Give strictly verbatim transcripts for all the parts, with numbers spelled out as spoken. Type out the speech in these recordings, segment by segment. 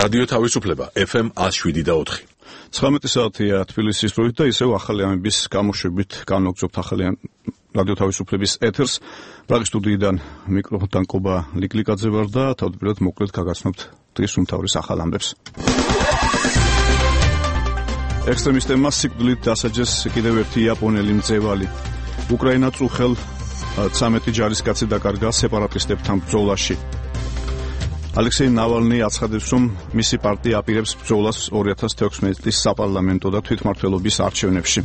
რადიო თავისუფლება ეფ ემ one oh seven და four. ცხრამეტი საათია თბილისის დროით და ისევ ახალი ამების გამოშვებით განვაგრძობთ ახალი რადიო თავისუფლების ეთერს. პრაღის სტუდიიდან მიკროფონთან ყობა ლიკლიკაძე ვარ და თავდაპირველად მოკლედ გაგაცნობთ დღის უმთავრეს ახალ ამბებს. ექსტრემისტებმა სიკვდილით დასაჯეს კიდევ ერთი იაპონელი მძევალი. უკრაინა წუხელ ცამეტი ჯარისკაცი დაკარგა სეპარატისტებთან ბრძოლაში. ალექსეი ნავალნი აცხადებს, რომ მისი პარტია აპირებს ბრძოლას two thousand sixteen წლის საპარლამენტო და თვითმმართველობის არჩევნებში.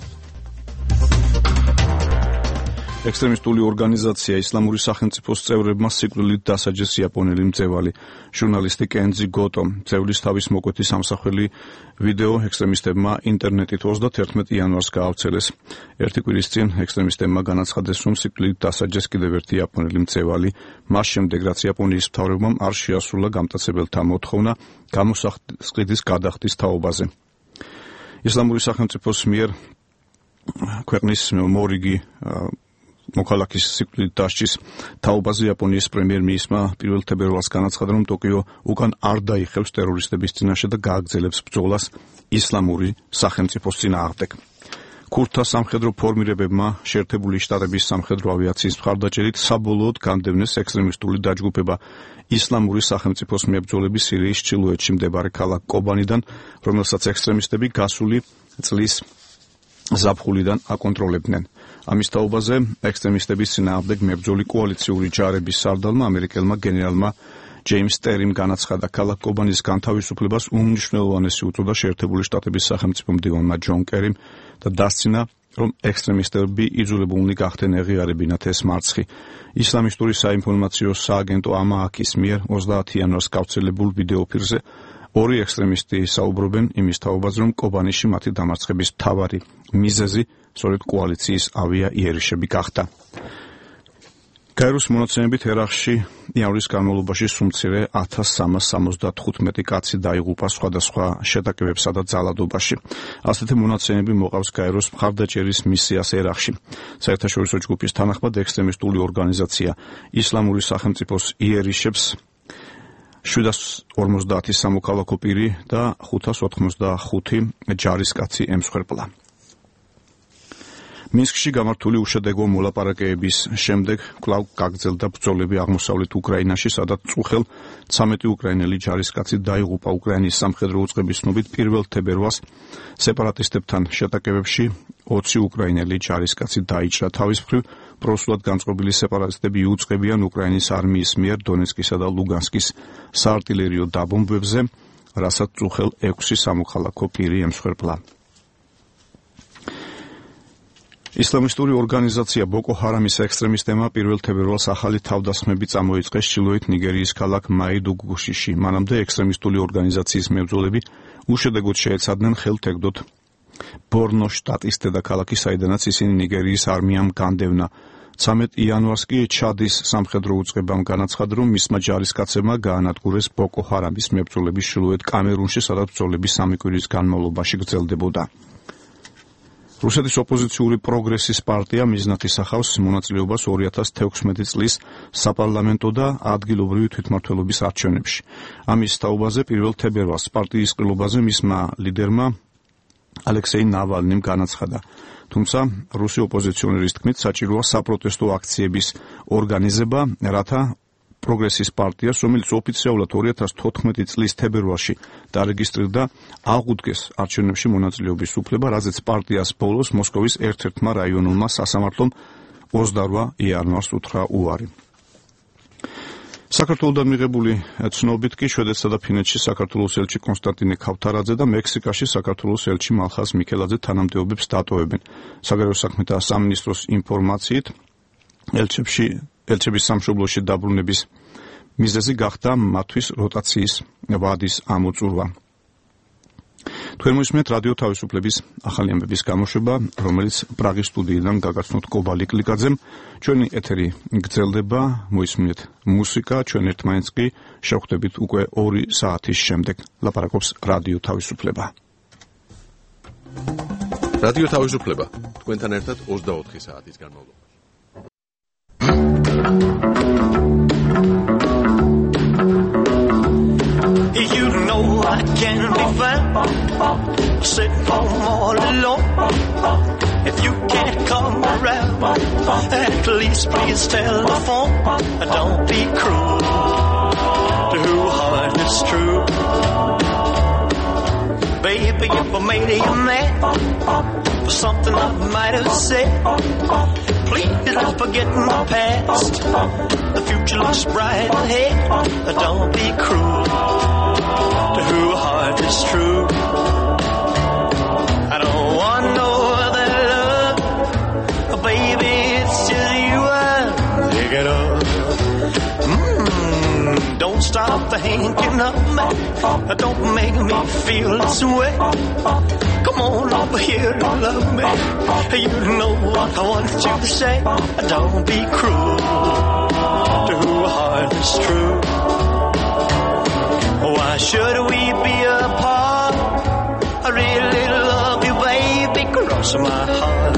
ექსტრემისტული ორგანიზაცია ისლამური სახელმწიფოს წევრებმა სიკვდილით დასაჯეს იაპონელი მძევალი. ჟურნალისტი კენძი გოტო მძევლის თავის მოკვეთის ამსახველი ვიდეო ექსტრემისტებმა ინტერნეტით twenty-first იანვარს გაავრცელეს. ერთი კვირის წინ ექსტრემისტებმა განაცხადეს, რომ სიკვდილით დასაჯეს კიდევ ერთი იაპონელი მძევალი, მას შემდეგ რაც იაპონიის მთავრობამ არ შეასრულა გამტაცებელთა მოთხოვნა გამოსახდის გადახდის თაობაზე. ისლამური სახელმწიფოს მიერ ქვეყნის მორიგი მოქალაქის სიკვდილით დასჯის თაობაზე იაპონიის პრემიერ-მინისტრმა პირველ თებერვალს განაცხადა, რომ ტოკიო უკან არ დაიხევს ტერორისტების წინაშე და გააგრძელებს ბრძოლას ისლამური სახელმწიფოს წინააღმდეგ. ქურთთა სამხედრო ფორმირებებმა შეერთებული შტატების სამხედრო ავიაციის მხარდაჭერით საბოლოოდ განდევნეს ექსტრემისტული დაჯგუფება ისლამური სახელმწიფოს მებრძოლები სირიის ჩრდილოეთში მდებარე ქალაქ კობანიდან, რომელსაც ექსტრემისტები გასული წლის ზაფხულიდან აკონტროლებდნენ. ამის თაობაზე ექსტრემისტების წინააღმდეგ მებრძოლი კოალიციური ჯარების სარდალმა ამერიკელმა გენერალმა ჯეიმს ტერიმ განაცხადა, ქალაქ კობანის განთავისუფლებას უმნიშვნელოვანესი უწოდა შეერთებული შტატების სახელმწიფო მდივანმა ჯონ კერიმ და დასცინა, რომ ექსტრემისტები იძულებულნი გახდნენ ეღიარებინათ ეს მარცხი. ისლამისტური საინფორმაციო სააგენტო ამააკის მიერ twenty იანვარს გავრცელებულ ვიდეოფირზე ორი ექსტრემისტი საუბრობენ იმის თაობაზე, რომ კობანიში მათი დამარცხების მთავარი მიზეზი სწორედ კოალიციის ავიაიერიშები გახდა. გაეროს მონაცემებით ერაყში იანვრის განმავლობაში სუმცირე one thousand three hundred seventy-five კაცი დაიღუპა სხვადასხვა შეტაკებებსა და ძალადობაში. ასეთი მონაცემები მოყავს გაეროს მხარდაჭერის მისიას ერაყში. საერთაშორისო ჯგუფის თანახმად ექსტრემისტული ორგანიზაცია ისლამური სახელმწიფოს იერიშებს seven hundred forty სამოქალაქო პირი და five hundred eighty-five ჯარისკაცი ემსხვერპლა. მინსკში გამართული უშედეგო მოლაპარაკებების შემდეგ კვლავ გაგრძელდა ბრძოლები აღმოსავლეთ უკრაინაში, სადაც წუხელ ცამეტი უკრაინელი ჯარისკაცი დაიღუპა. უკრაინის სამხედრო უწყების ცნობით პირველ თებერვალს სეპარატისტებთან შეტაკებებში twenty უკრაინელი ჯარისკაცი დაიჭრა. თავის მხრივ პროსულად განწყობილი სეპარატისტები იუწყებიან უკრაინის არმიის მიერ დონეცკისა და ლუგანსკის საარტილერიო დაბომბვებზე, რასაც წუხელ six სამოქალაქო პირი ემსხვერპლა. ისლამისტური ორგანიზაცია ბოკო ჰარამის ექსტრემისტებმა პირველ თებერვალს ახალი თავდასხმები წამოიწყეს ჩრდილოეთ ნიგერიის ქალაქ მაიდუგუშიში. მანამდე ექსტრემისტული ორგანიზაციის მებრძოლები უშედეგოდ შეეცადნენ ხელთ ეგდოთ ბორნო შტატის დედაქალაქი, საიდანაც ისინი ნიგერიის არმიამ განდევნა. ცამეტ იანვარს კი ჩადის სამხედრო უწყებამ განაცხადა, რომ მისმა ჯარისკაცებმა გაანადგურეს ბოკო ჰარამის მებრძოლები ჩრდილოეთ კამერუნში, სადაც ბრძოლები სამი კვირის განმავლობაში გრძელდებოდა. რუსეთის ოპოზიციური პროგრესის პარტია მიზნად ისახავს მონაწილეობას two thousand sixteen წლის საპარლამენტო და ადგილობრივი თვითმმართველობის არჩევნებში. ამის თაობაზე პირველ თებერვალს პარტიის ყრილობაზე მისმა ლიდერმა ალექსეი ნავალნიმ განაცხადა. თუმცა რუსი ოპოზიციონერის თქმით საჭიროა საპროტესტო აქციების ორგანიზება, რათა პროგრესის პარტიას, რომელიც ოფიციალურად two thousand fourteen წლის თებერვალში დარეგისტრირდა, აღუდგეს არჩევნებში მონაწილეობის უფლება, რაზეც პარტიას ბოლოს მოსკოვის ერთ-ერთმა რაიონულმა სასამართლომ twenty-eight იანვარს უთხრა უარი. საქართველოდან მიღებული ცნობით კი შვედეთსა და ფინეთში საქართველოს ელჩი კონსტანტინე ქავთარაძე და მექსიკაში საქართველოს ელჩი მალხას მიქელაძე თანამდებობებს დატოვებენ. საგარეო საქმეთა სამინისტროს ინფორმაციით ელჩებში ელჩების სამშობლოში დაბრუნების მიზეზი გახდა მათთვის როტაციის ვადის ამოწურვა. თქვენ მოისმენთ რადიო თავისუფლების ახალი ამბების გამოშვება, რომელიც პრაღის სტუდიიდან გაგაცნობთ ყობა ლიკლიკაძემ. ჩვენი ეთერი გრძელდება, მოისმენთ მუსიკა, ჩვენ ერთმანეთს კი შევხვდებით უკვე two საათის შემდეგ. ლაპარაკობს რადიო თავისუფლება. რადიო თავისუფლება თქვენთან ერთად twenty-four საათის განმავლობაში. You know I sitting home all alone. If you can't come around, at least please telephone. Don't be cruel to who heart is true. Baby, if I made you mad for something I might have said, please don't forget my past. The future looks bright ahead. Don't be cruel to who heart is true. I don't want no other love, baby, it's just you I'm thinking of. Mm, don't stop thinking of me. Don't make me feel this way. Come on over here and love me. You know what I want you to say. Don't be cruel to who heart is true. Why should we be apart? I really love you, baby, cross my heart.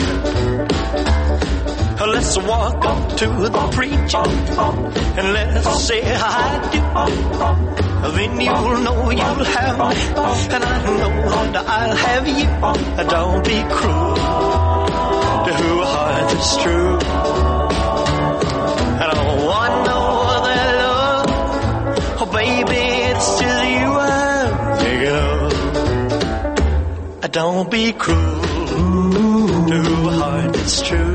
Let's walk up to the preacher and let's say I do. Then you'll know you'll have me, and I know that I'll have you. Don't be cruel to who heart is true. I don't want no other love, oh baby, it's just you I'm thinking of. Don't be cruel to who heart is true.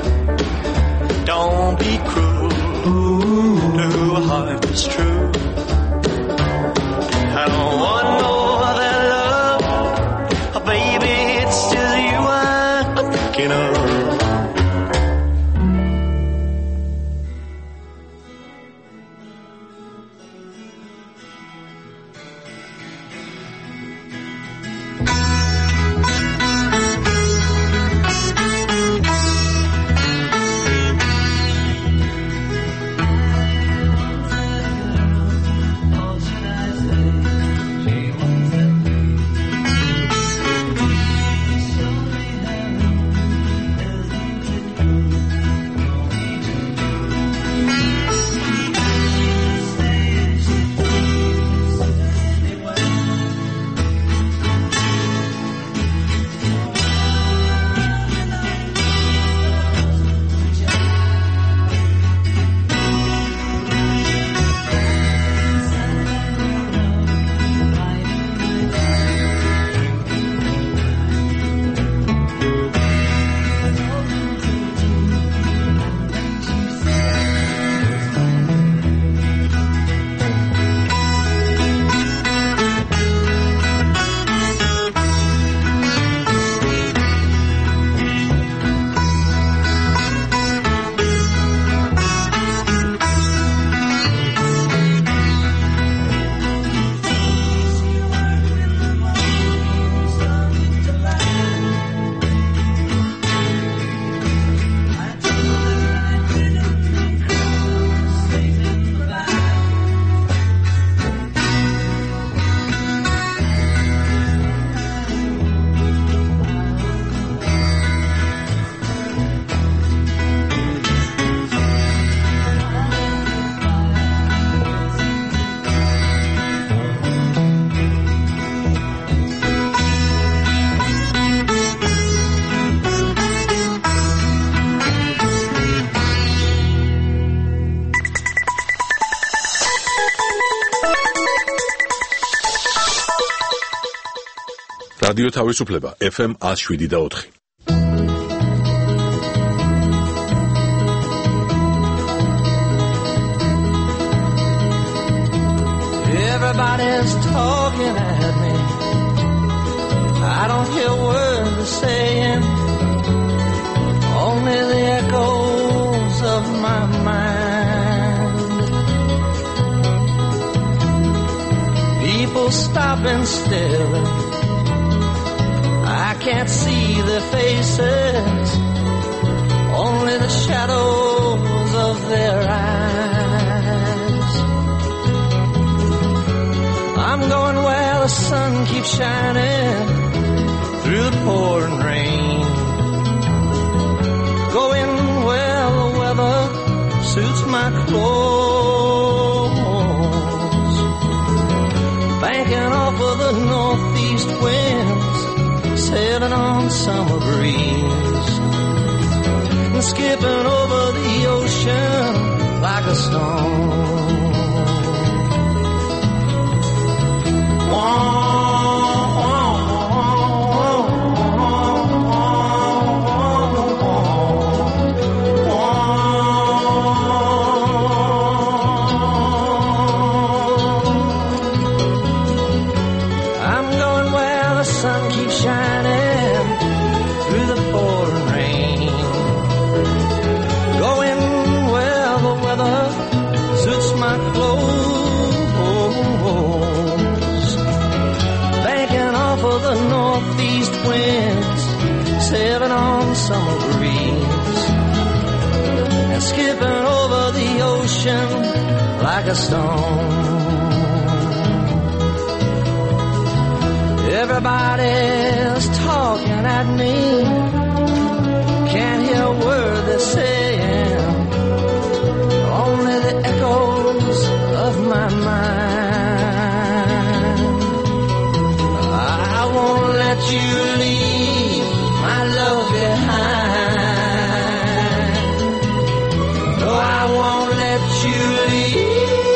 Don't be cruel to who heart is true. I don't want no other love, oh, baby, it's just you I'm thinking of. რადიო თავისუფლება ეფ ემ one oh seven და four. Everybody's talking at me. I don't hear words they're saying, only the echoes of my mind. People stopping still, I can't see their faces, only the shadows of their eyes. I'm going where the sun keeps shining through the pouring rain, going where the weather suits my clothes, banking off of the northeast wind and skipping over the ocean like a stone. Whoa. Sailing on summer breeze and skipping over the ocean like a stone. Everybody's talking at me, can't hear a word they're saying, only the echoes of my mind. I won't let you leave my love behind. No, I won't let you leave.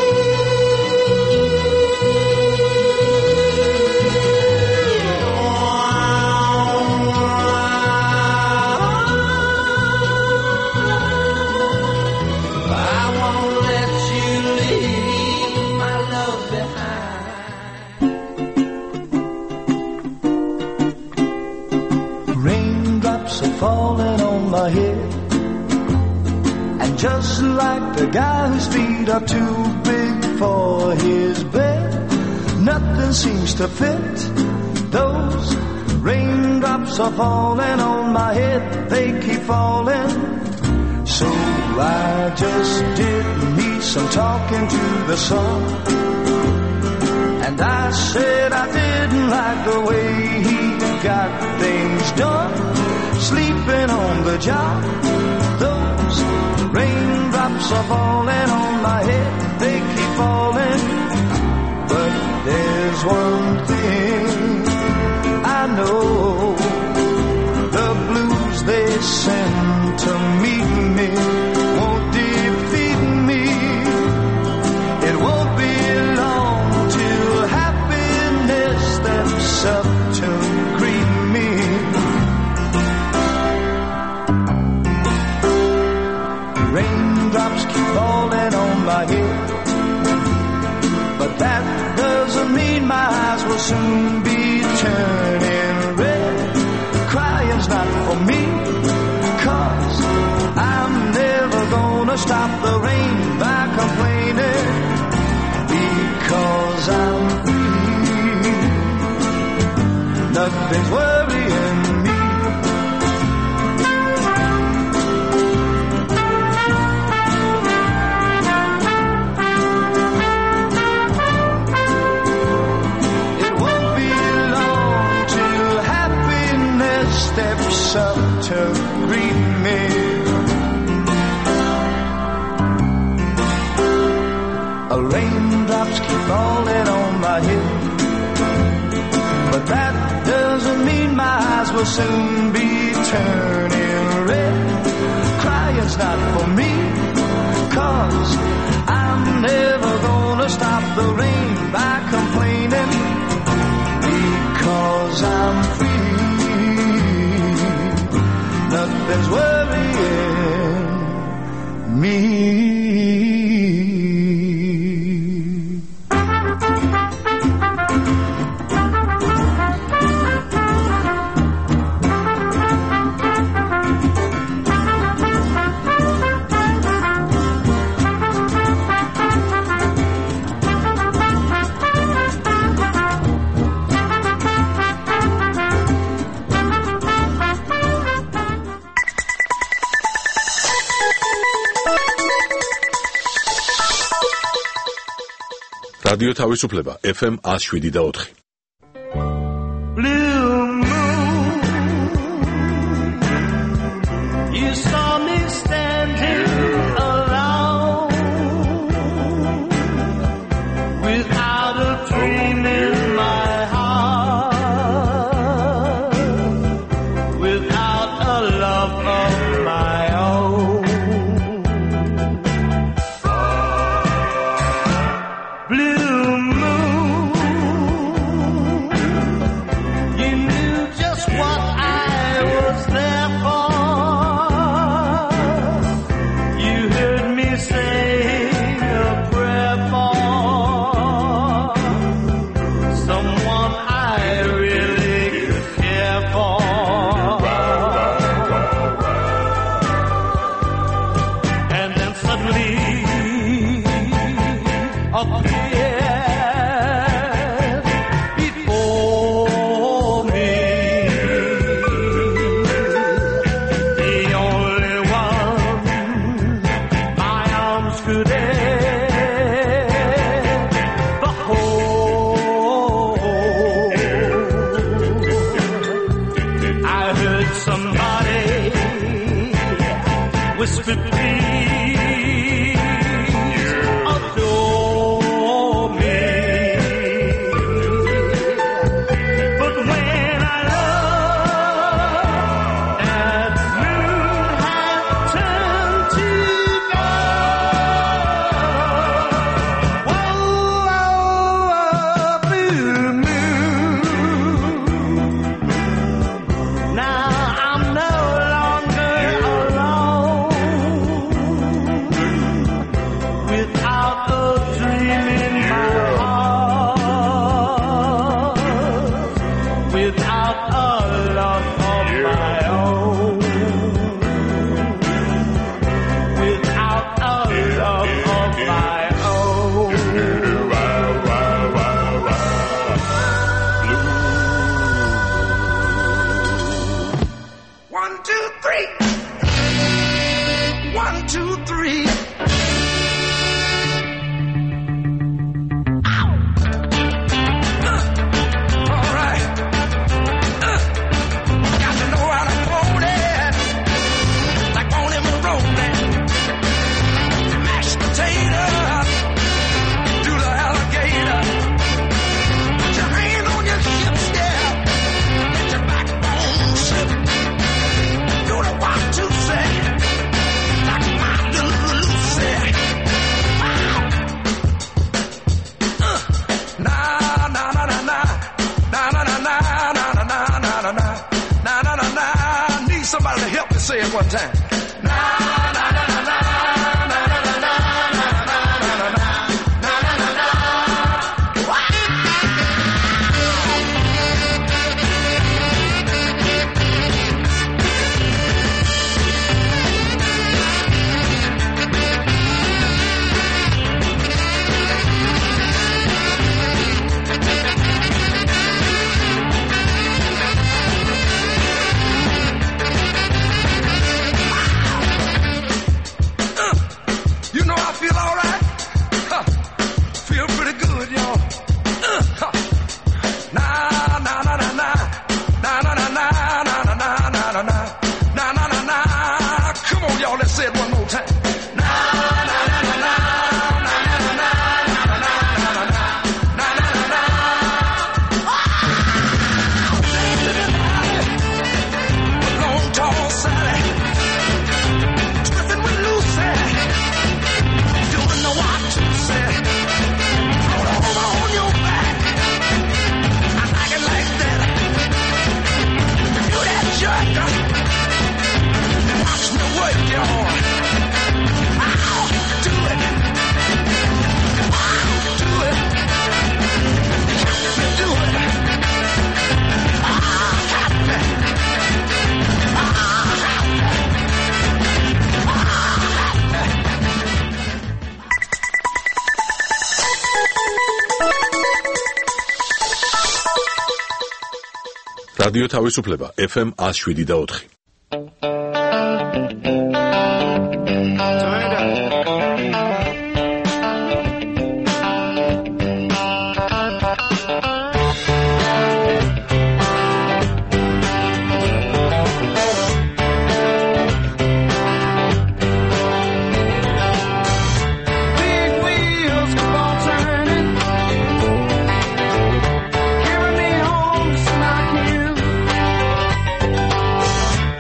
I won't let you leave my love behind. Raindrops are falling on my head, and just like the guy whose feet are too big for his bed, nothing seems to fit. Those raindrops are falling on my head, they keep falling. So I just did me some talking to the sun, and I said I didn't like the way he got things done, sleeping on the job. Those raindrops are falling on my head, they keep falling. But there's one thing I know, the blues they send to meet me won't defeat me. It won't be long till happiness steps up to greet me. Raindrops keep falling on my head, but that doesn't mean my eyes will soon be turning red. Crying's not for me, 'cause I'm never gonna stop the rain by complaining, because I'm free. Nothing's worrying me. Steps up to greet me. Raindrops keep falling on my head, but that doesn't mean my eyes will soon be turning red. Crying's not for me, 'cause I'm never gonna stop the rain by complaining, because I'm free. Nothing's worrying me. რადიო თავისუფლება ეფ ემ one oh seven და four. Blue moon, you saw me standing alone, without a dream in my heart, without a love of my own. suddenly appeared before me. The only one my arms could ever hold. I heard somebody whisper, please adore me. But when I looked, that moon had turned to gold. Whoa, oh, blue moon. Now I'm no longer alone. Without a dream in my heart, without a love of my own, without a love of my own. One, two, three. One, two, three. All right. Uh, got to know how to hold it, like on him rolling. Mashed potato, do the alligator. Put your hand on your hips, yeah. Let your backbone slip. Do the one, two, say, like my little Lucy. Wow. Uh, na na na na na na na na na na na na na na na na na na na. Need somebody to help me say it one time. Na na na na na na na na na na na na na na na. Wow. Uh, You know I feel all right. Huh. Feel pretty good, y'all. Uh, huh. Na na na na na na na na na na na na na na na na na na na. Come on, y'all, let's say it one more time. Na na na na na na na na na na na na na na na. Long tall Sally, twisting with Lucy. Doing the what to say. Throw the over on your back. I like it like that. Do that jerk. And watch me work, y'all. I'll do it. I'll do it. Help me do it. I'll help me. I'll help me. რადიო თავისუფლება ეფ ემ one oh seven და four. Big wheels keep on turning, carry me home just like you.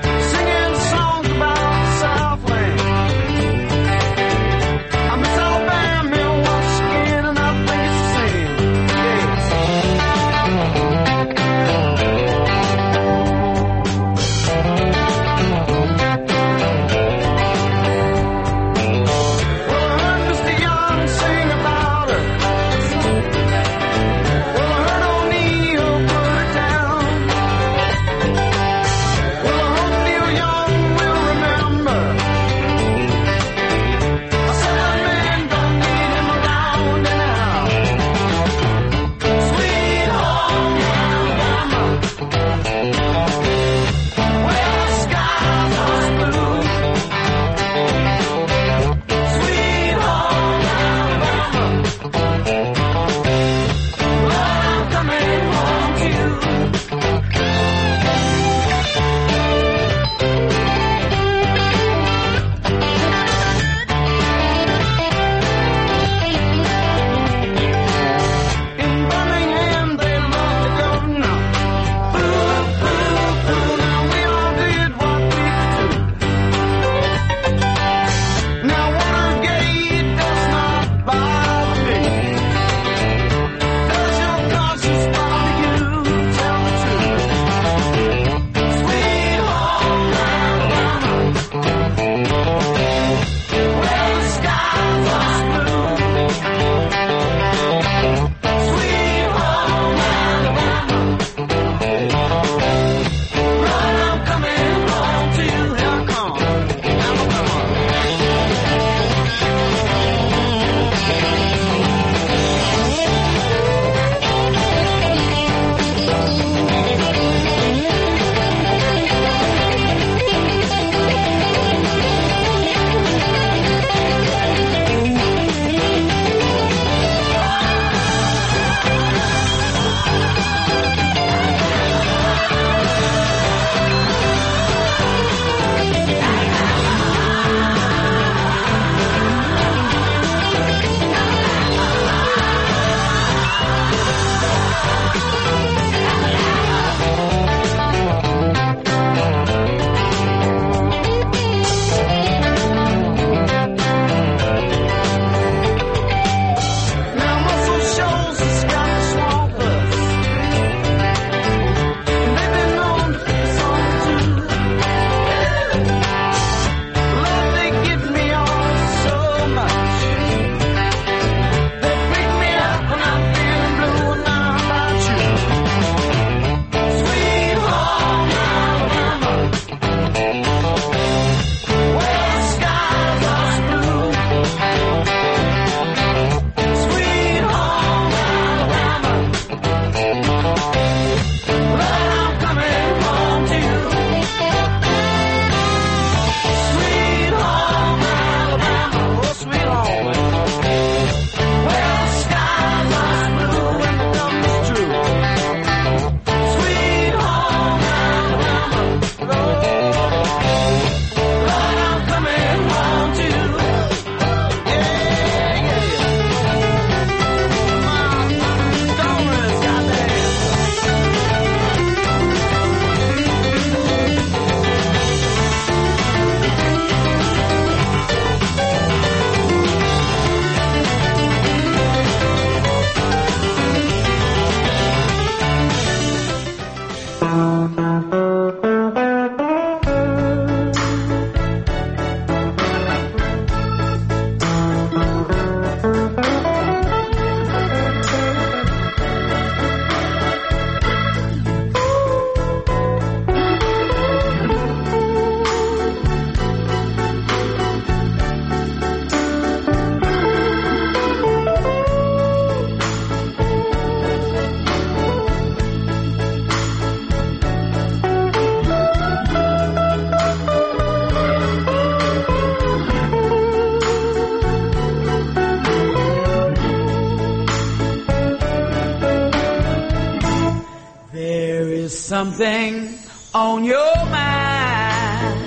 something on your mind.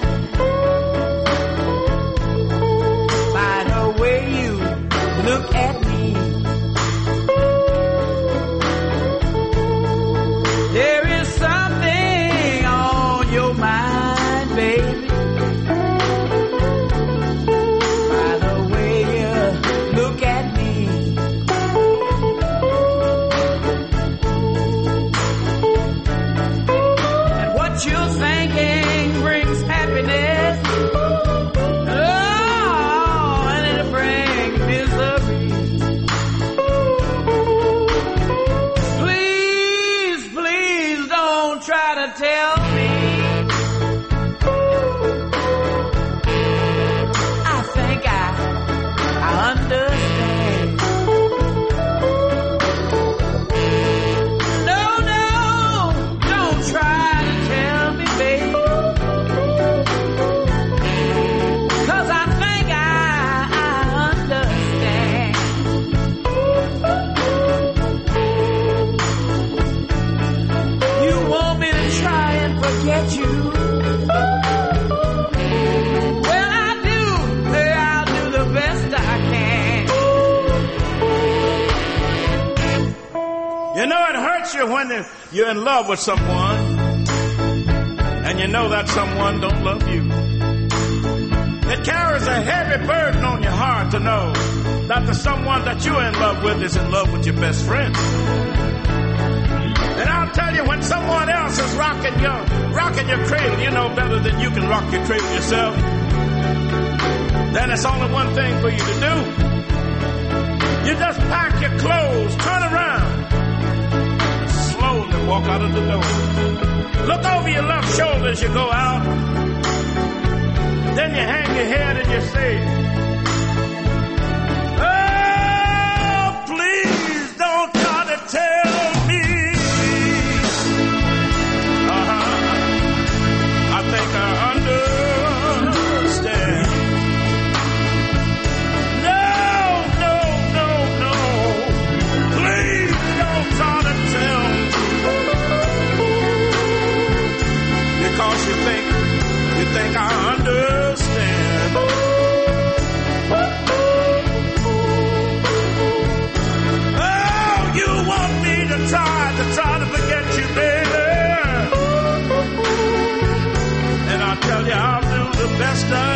By the way you look at me, there is something on your mind, baby. By the way you look at me. And what you're thinking brings happiness. Oh, and it'll bring misery. Please, please don't try to tell me I think I, I understand. No, no, don't try to tell me, baby, 'cause I think I, I understand. You want me to try and forget you? Well, I do. Hey, I'll do the best I can. You know, it hurts you when you're in love with someone and you know that someone don't love you. It carries a heavy burden on your heart to know that the someone that you're in love with is in love with your best friend. And I'll tell you, when someone else is rocking your, rocking your cradle, you know better than you can rock your cradle yourself. Then it's only one thing for you to do. You just pack your clothes, turn around, slowly walk out of the door. Look over your left shoulder as you go out. Then you hang your head and you say, oh, please don't try to tell me. Uh-huh. I think I understand. No, no, no, no. Please don't try to tell me. Because you think, you think I understand. Oh, you want me to try, to try to forget you, baby. And I tell you, I'll do the best I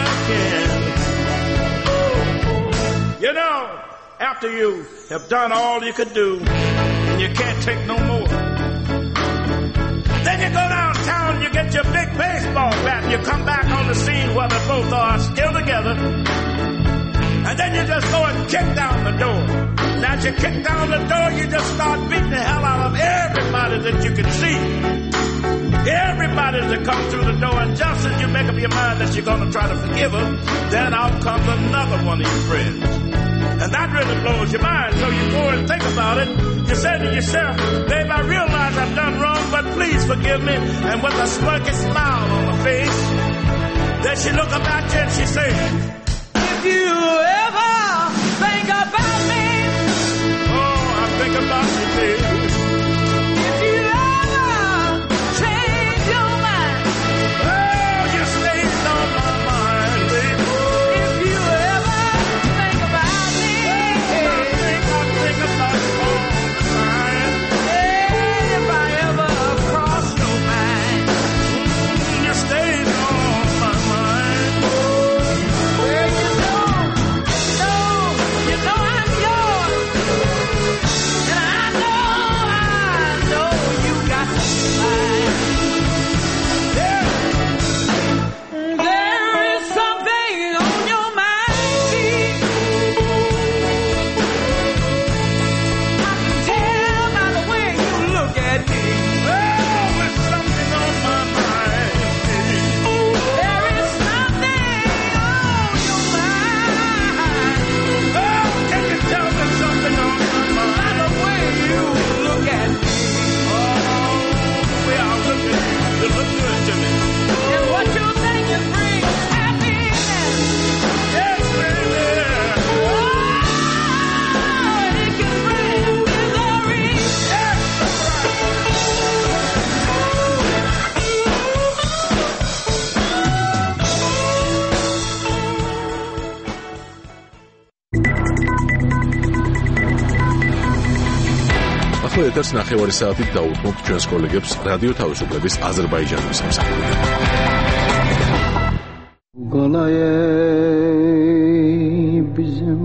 can. You know, after you have done all you could do, and you can't take no more, then you go downtown, you get your big baseball bat, and you come back on the scene where they both are still together. And then you just go and kick down the door. And as you kick down the door, you just start beating the hell out of everybody that you can see. Everybody that comes through the door. And just as you make up your mind that you're going to try to forgive them, then out comes another one of your friends. And that really blows your mind. So you go and think about it. You say to yourself, babe, I realize I've done wrong, but please forgive me. And with a smirky smile on her face, then she look up at you and she says, if you ever think about me, oh, I think about you, baby. If you ever change your mind, oh, you stayed on my mind, baby. If you ever think about me, oh, I think, I think about you all the time. And if I ever cross your mind, you stayed on my mind. Well, ახლა ეთერს ნახევარი საათით დაუთმობთ ჩვენს კოლეგებს რადიო თავისუფლების აზერბაიჯანის სამსახურიდან. Qalay bizim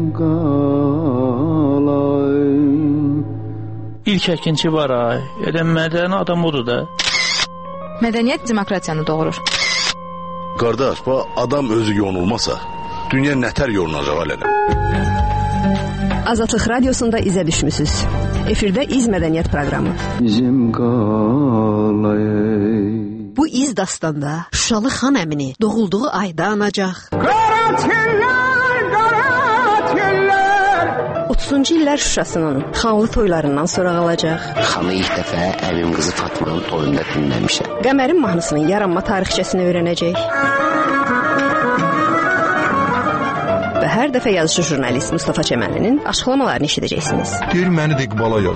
qalay. İlk əkinçi var ay. Elə mədəni adam odur da. Mədəniyyət demokratiyanı doğurur. Qardaş, bu adam özü yonulmasa, dünya nətər yorulacaq alələ? Azadlıq Radiosunda izə düşmüsüz. Efirdə İz Mədəniyyət proqramı. Bizim qalay. Bu iz dastanda Şuşalı xan əmini doğulduğu ayda anacaq. Qara tellər, qara tellər. otuzuncu illər Şuşasının xanlı toylarından sonra qalacaq. Xanı ilk dəfə əmim qızı Fatmanın toyunda dinləmişəm. Qəmərin mahnısının yaranma tarixçəsini öyrənəcək. Və hər dəfə yazıcı jurnalist Mustafa Çəmənlinin açıqlamalarını eşidəcəksiniz. Deyir, məni də İqbala yaz.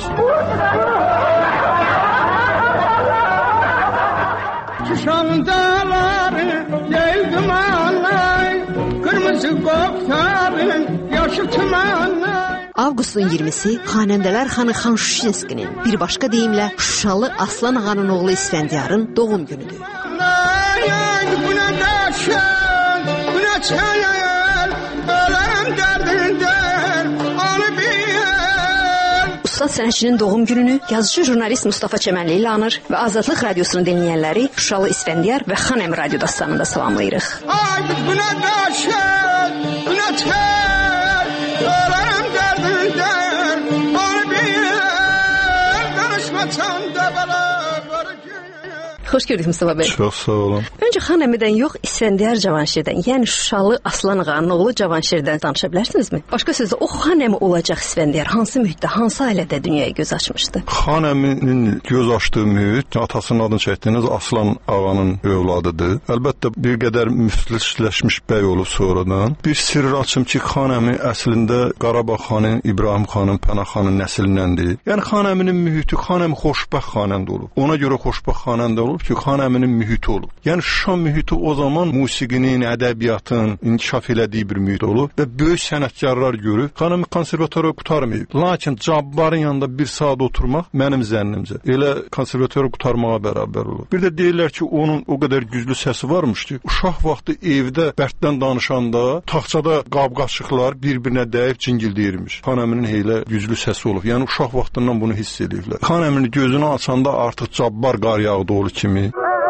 Şuşanın dağları yel dumanlay, qırmızı qoptarın yaşı tumanlay. Avqustun iyirmisi xanəndələr xanı Xan Şuşinskinin, bir başqa deyimlə Şuşalı Aslan ağanın oğlu İsfəndiyarın doğum günüdür. Buna daşın, buna çayın, öləm dərdindən, onu bil. Ustad sənətçinin doğum gününü yazıcı jurnalist Mustafa Çəmənli ilə anır və Azadlıq Radiosunu dinləyənləri Şuşalı İsfəndiyar və Xan Əmi Radio dastanında salamlayırıq. Ay buna daşın, buna çayın, öləm dərdindən, onu bil. Danışmasan da bana var ki. Xoş gördük Mustafa bəy. Çox sağ olun. Öncə Xan Əmidən yox, İsfəndiyar Cavanşirdən, yəni Şuşalı Aslan ağanın oğlu Cavanşirdən danışa bilərsinizmi? Başqa sözlə, o Xan Əmi olacaq İsfəndiyar hansı mühitdə, hansı ailədə dünyaya göz açmışdı? Xan əminin göz açdığı mühit atasının adını çəkdiyiniz Aslan ağanın övladıdır. Əlbəttə bir qədər müflisləşmiş bəy olub sonradan. Bir sirr açım ki, Xan əmi əslində Qarabağ xanı İbrahim xanın, Pənah xanın nəslindəndir. Yəni Xan əminin mühiti, Xan əmi xoşbəxt xanəndə olub. Ona görə xoşbəxt xanəndə olub ki, Xan əminin mühiti olub. Yəni Şuşa mühiti o zaman musiqinin, ədəbiyyatın inkişaf elədiyi bir mühit olub və böyük sənətkarlar görüb. Xan əmi konservatoriya qurtarmayıb. Lakin Cabbarın yanında bir saat oturmaq mənim zənnimcə elə konservatoriya qurtarmağa bərabər olur. Bir də deyirlər ki, onun o qədər güclü səsi varmış ki, uşaq vaxtı evdə bərddən danışanda taxçada qab-qaşıqlar bir-birinə dəyib cingildəyirmiş. Xan əminin elə güclü səsi olub. Yəni uşaq vaxtından bunu hiss ediblər. Xan əminin gözünü açanda artıq Cabbar qar yağı dolu kimi.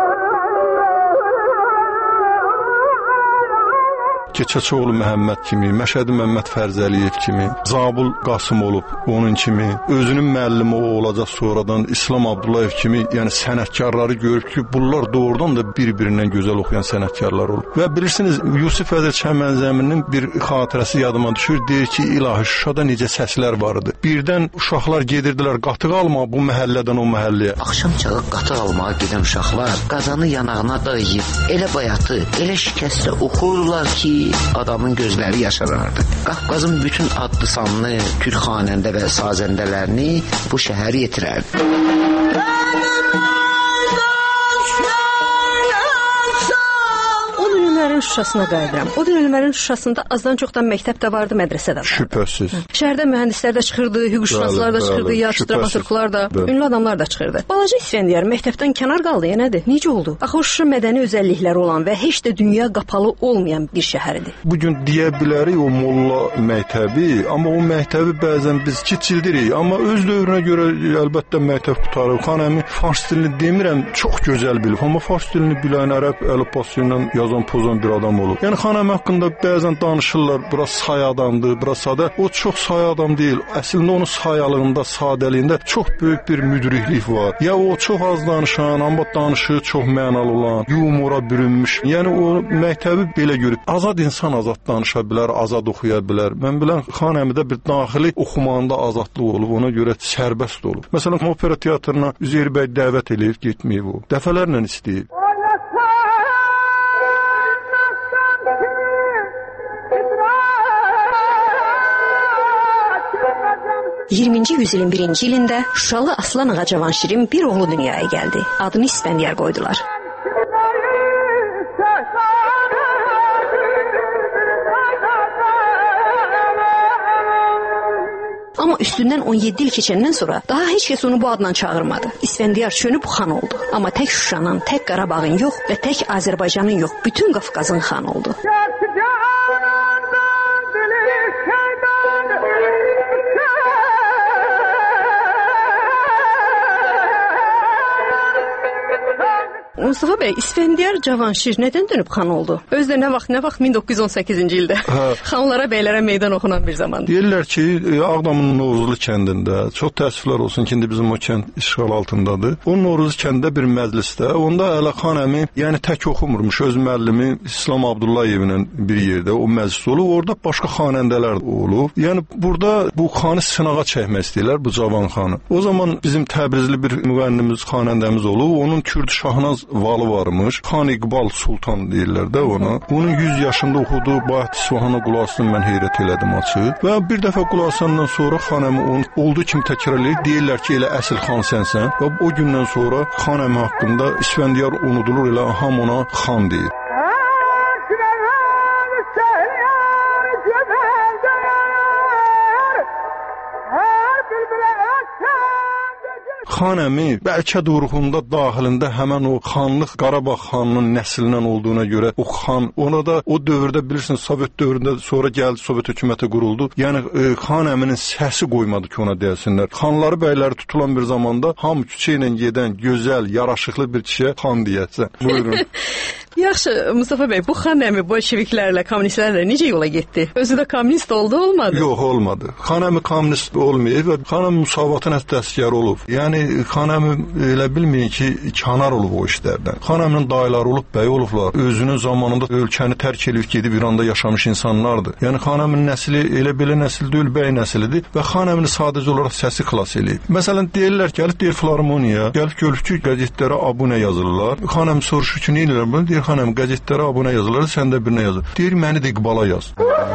Keçəçoğlu Məhəmməd kimi, Məşədi Məmməd Fərzəliyev kimi, Zabul Qasım olub onun kimi, özünün müəllimi o olacaq sonradan İslam Abdullayev kimi, yəni sənətkarları görüb ki, bunlar doğrudan da bir-birindən gözəl oxuyan sənətkarlar olub. Və bilirsiniz, Yusif Əzər Çəmənzəminin bir xatirəsi yadıma düşür, deyir ki, ilahi Şuşada necə səslər vardı. Birdən uşaqlar gedirdilər qatıq almağa bu məhəllədən o məhəlləyə. Axşam çağı qatıq almağa gedən uşaqlar qazanı yanağına dayayıb, elə bayatı, elə şikəstlə oxurdular ki, adamın gözləri yaşarardı. Qafqazın bütün adlı sanlı türk xanəndə və sazəndələrini bu şəhər yetirərdi. dönəmlərin Şuşasına qayıdıram. O dönəmlərin Şuşasında azdan çoxdan məktəb də vardı, mədrəsə də vardı. Şübhəsiz. Şəhərdə mühəndislər də çıxırdı, hüquqşünaslar da çıxırdı, yazıçı, dramaturqlar da, ünlü adamlar da çıxırdı. Balaca İsfəndiyar məktəbdən kənar qaldı, ya nədir? Necə oldu? Axı Şuşa mədəni özəllikləri olan və heç də dünya qapalı olmayan bir şəhər idi. Bu gün deyə bilərik o molla məktəbi, amma o məktəbi bəzən biz kiçildirik, amma öz dövrünə görə əlbəttə məktəb qutarıb. Xanəmi fars dilini demirəm, çox gözəl bilib, amma fars dilini bilən ərəb əlifbası ilə yazan, pozan bir adam olub. Yəni Xanəmi haqqında bəzən danışırlar, biraz say adamdır, biraz sadə. O çox say adam deyil. Əslində onun sayalığında, sadəliyində çox böyük bir müdriklik var. Ya o çox az danışan, amma danışığı çox mənalı olan, yumora bürünmüş. Yəni o məktəbi belə görüb. Azad insan azad danışa bilər, azad oxuya bilər. Mən bilən Xanəmidə bir daxili oxumağında azadlıq olub, ona görə sərbəst olub. Məsələn, opera teatrına Üzeyir bəy dəvət eləyib, getməyib o. Dəfələrlə istəyib. iyirminci yüzyılın birinci ilində Şuşalı Aslan Ağa Cavanşirin bir oğlu dünyaya gəldi. Adını İsfəndiyar qoydular. Amma üstündən on yeddi il keçəndən sonra daha heç kəs onu bu adla çağırmadı. İsfəndiyar çönüb xan oldu. Amma tək Şuşanın, tək Qarabağın yox və tək Azərbaycanın yox, bütün Qafqazın xanı oldu. Mustafa bəy, İsfəndiyar Cavanşir nədən dönüb xan oldu? Özdə nə vaxt, nə vaxt min doqquz yüz on səkkizinci ildə xanlara, bəylərə meydan oxunan bir zamandır. Deyirlər ki, Ağdamın Novruzlu kəndində, çox təəssüflər olsun ki, indi bizim o kənd işğal altındadır. O Novruzlu kəndində bir məclisdə, onda Ələ xan əmi, yəni tək oxumurmuş, öz müəllimi İslam Abdullayevlə bir yerdə o məclis olub, orada başqa xanəndələr olub. Yəni burada bu xanı sınağa çəkmək istəyirlər, bu Cavan xanı. O zaman bizim Təbrizli bir müğənnimiz, xanəndəmiz olub, onun Kürdü Şahnaz valı varmış. Xan İqbal Sultan deyirlər də ona. Onun yüz yaşında oxudu, Bayat İsfahana qulasını mən heyrət elədim açıq. Və bir dəfə qulasandan sonra xanəmi onu olduğu kimi təkrar edir. Deyirlər ki, elə əsl xan sənsən. Və o gündən sonra xanəmi haqqında İsfəndiyar unudulur, elə ham ona xan deyir. Xan əmi bəlkə də ruhunda daxilində həmən o xanlıq Qarabağ xanının nəslindən olduğuna görə o xan, ona da o dövrdə bilirsiniz Sovet dövründə sonra gəldi Sovet hökuməti quruldu. Yəni e, xan əminin səsi qoymadı ki, ona deyəsinlər. Xanları, bəyləri tutulan bir zamanda hamı küçə ilə gedən gözəl, yaraşıqlı bir kişiyə xan deyəsən. Buyurun. Yaxşı, Mustafa bəy, bu xan əmi bolşeviklərlə, kommunistlərlə necə yola getdi? Özü də kommunist oldu, olmadı? Yox, olmadı. Xan əmi kommunist olmayıb və xan əmi müsavatın həssaskarı olub. Yəni xan əmi elə bilməyin ki, kənar olub o işlərdən. Xan əminin dayıları olub, bəy olublar. Özünün zamanında ölkəni tərk edib gedib İranda yaşamış insanlardır. Yəni xan əminin nəsli elə belə nəsil deyil, bəy nəslidir və xan əmini sadəcə olaraq səsi xilas eləyib. Məsələn, deyirlər, gəlib deyir Filarmoniya, gəlib görür ki, qəzetlərə abunə yazırlar. Xan əmi soruşur ki, nə edirlər bunu? Deyir, xanəm, qəzetlərə abunə yazırlar, sən də birinə yazır. Deyir, məni də İqbala yaz.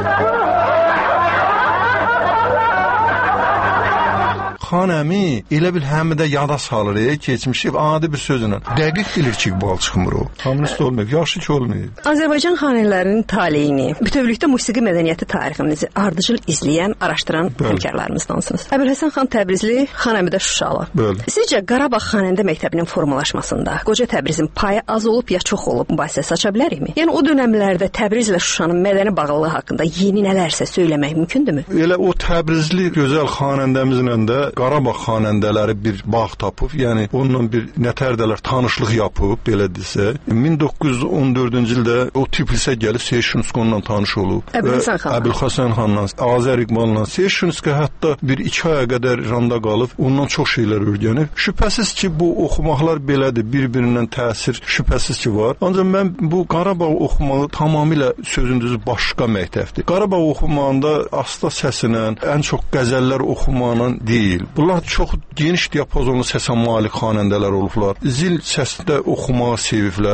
Xan əmi elə bil həmi də yada salır, e, keçmişi adi bir sözlə. Dəqiq bilir ki, İqbal çıxmır o. Kommunist olmayıb, yaxşı ki olmayıb. Azərbaycan xanələrinin taleyini, bütövlükdə musiqi mədəniyyəti tariximizi ardıcıl izləyən, araşdıran həmkarlarımızdansınız. Əbülhəsən xan Təbrizli, xan əmi də Şuşalı. Bəli. Sizcə Qarabağ xanəndə məktəbinin formalaşmasında Qoca Təbrizin payı az olub ya çox olub mübahisə saça bilərikmi? Yəni o dövrlərdə Təbrizlə Şuşanın mədəni bağlılığı haqqında yeni nələrsə söyləmək mümkündürmü? Elə o Təbrizli gözəl xanəndəmizlə də Qarabağ xanəndələri bir bağ tapıb, yəni onunla bir nətərdələr tanışlıq yapıb, belə desə. min doqquz yüz on dördüncü ildə o Tiflisə gəlib Seyşunski onunla tanış olub. Əbülhəsən xanla. Əbülhəsən xanla, Azər İqbal'la. Seyşunski hətta bir iki aya qədər randa qalıb, ondan çox şeylər öyrənib. Şübhəsiz ki, bu oxumaqlar belədir, bir-birindən təsir şübhəsiz ki var. Ancaq mən bu Qarabağ oxumağı tamamilə sözün düzü başqa məktəbdir. Qarabağ oxumağında asta səsinə, ən çox qəzəllər oxumaqla deyil. Bunlar çox geniş diapazonlu səsə malik xanəndələr olublar. Zil səsində oxumağı seviblər.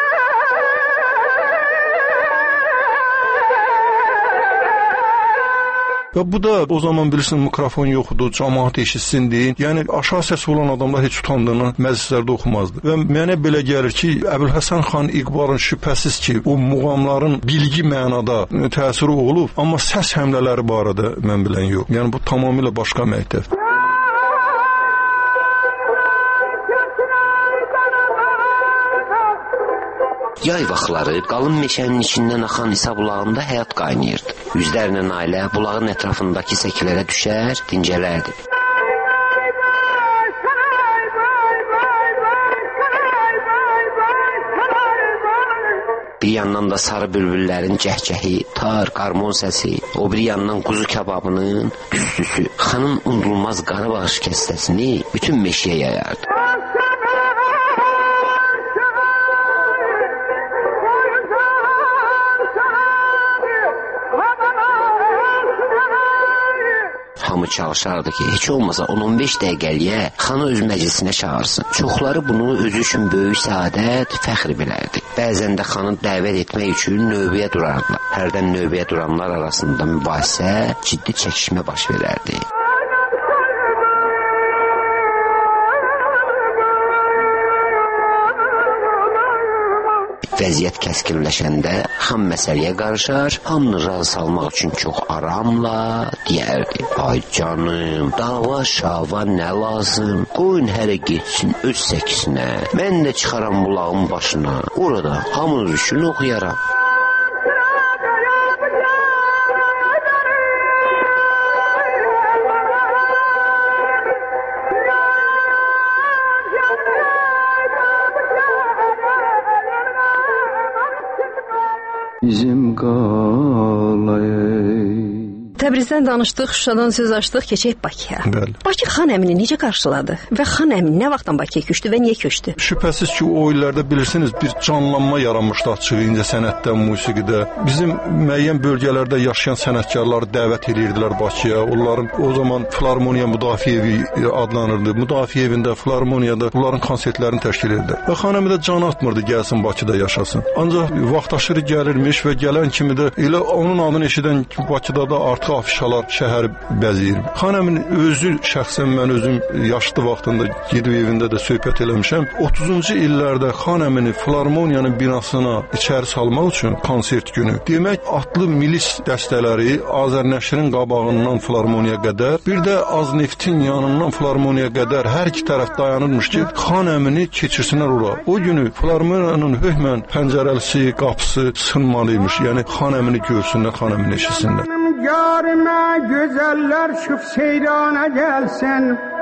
Və bu da o zaman bilirsiniz mikrofon yoxdur, cəmaət eşitsin deyin. Yəni aşağı səsi olan adamlar heç utandığını məclislərdə oxumazdı. Və mənə belə gəlir ki, Əbülhəsən xan İqbalın şübhəsiz ki, o muğamların bilgi mənada təsiri olub, amma səs həmlələri barədə mən bilən yox. Yəni bu tamamilə başqa məktəbdir. Yay vaxtları qalın meşənin içindən axan İsa bulağında həyat qaynayırdı. Yüzlərlə ailə bulağın ətrafındakı səkilərə düşər, dincələrdi. Bir yandan da sarı bülbüllərin cəhcəhi, tar, qarmon səsi, o bir yandan quzu kababının tüstüsü, xanın unudulmaz Qarabağ şikəstəsini bütün meşəyə yayardı. Hamı çalışardı ki, heç olmasa on on beş dəqiqəliyə xanı öz məclisinə çağırsın. Çoxları bunu özü üçün böyük səadət, fəxr bilərdi. Bəzən də xanı dəvət etmək üçün növbəyə durardılar. Hərdən növbəyə duranlar arasında mübahisə, ciddi çəkişmə baş verərdi. Vəziyyət kəskinləşəndə ham məsələyə qarışar, hamını razı salmaq üçün çox aramla deyərdi: "Ay canım, dava şava nə lazım? Qoyun hərə getsin öz səkisinə. Mən də çıxaram bulağın başına. Orada hamınız üçün oxuyaram." Bizim qalay. Təbrizdən danışdıq, Şuşadan söz açdıq, keçək Bakıya. Bəli. Bakı xan əmini necə qarşıladı və xan əmi nə vaxtdan Bakıya köçdü və niyə köçdü? Şübhəsiz ki, o illərdə bilirsiniz bir canlanma yaranmışdı açıq incə sənətdə, musiqidə. Bizim müəyyən bölgələrdə yaşayan sənətkarları dəvət edirdilər Bakıya. Onların o zaman Filarmoniya Müdafiə evi adlanırdı. Müdafiə evində, Filarmoniyada onların konsertlərini təşkil edirdi. Və xan əmi də can atmırdı gəlsin Bakıda yaşasın. Ancaq vaxtaşırı gəlirmiş və gələn kimi də elə onun adını eşidən Bakıda da artıq afişalar şəhəri bəzəyir. Xan əmin özü şəxsən mən özüm yaşlı vaxtında gedib evində də söhbət eləmişəm. otuzuncu illərdə xan əmini Filarmoniyanın binasına içəri salmaq üçün konsert günü. Demək atlı milis dəstələri Azərnəşrin qabağından Filarmoniya qədər, bir də Azneftin yanından Filarmoniya qədər hər iki tərəf dayanırmış ki, xan əmini keçirsinlər ora. O günü Filarmoniyanın hökmən pəncərəlisi, qapısı sınmalıymış. Yəni xan əmini görsünlər, xan əmini eşitsinlər. Yarına güzeller şıf seyrana gelsin,